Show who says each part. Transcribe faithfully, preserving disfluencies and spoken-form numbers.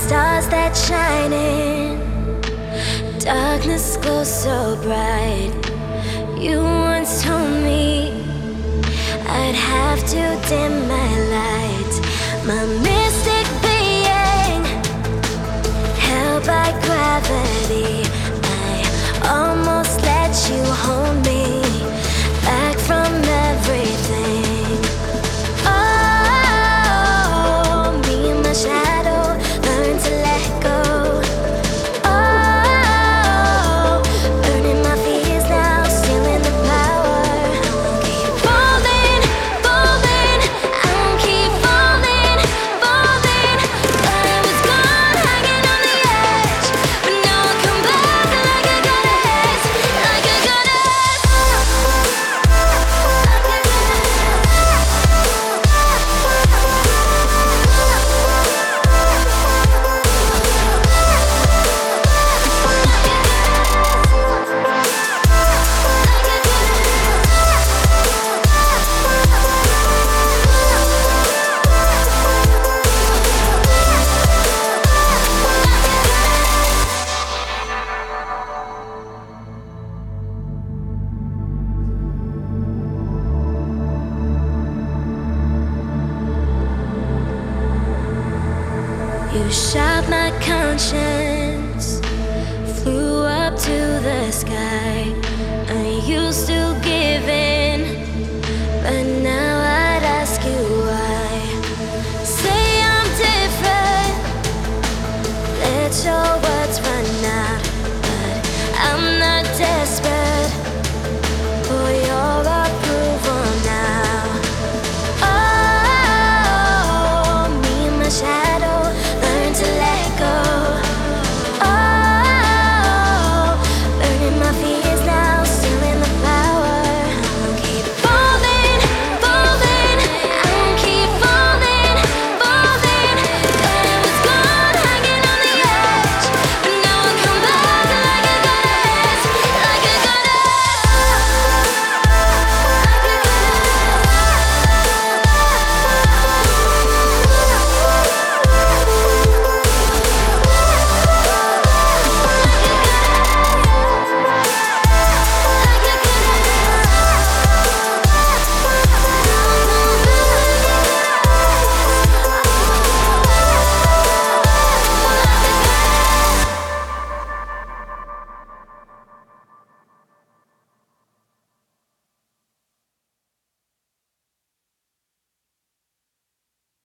Speaker 1: stars that shine in darkness glows so bright. You once told me I'd have to dim my light. My mystic being, held by gravity, I almost let you hold me back from everything. Oh, me and my shadow learn to let go. Oh, burning my fears now, stealing the power. I won't keep falling, falling. I won't keep falling, falling. Thought I was gone, hanging on the edge, but now I come back like a goddess, like a goddess. You shot my conscience, flew up to the sky.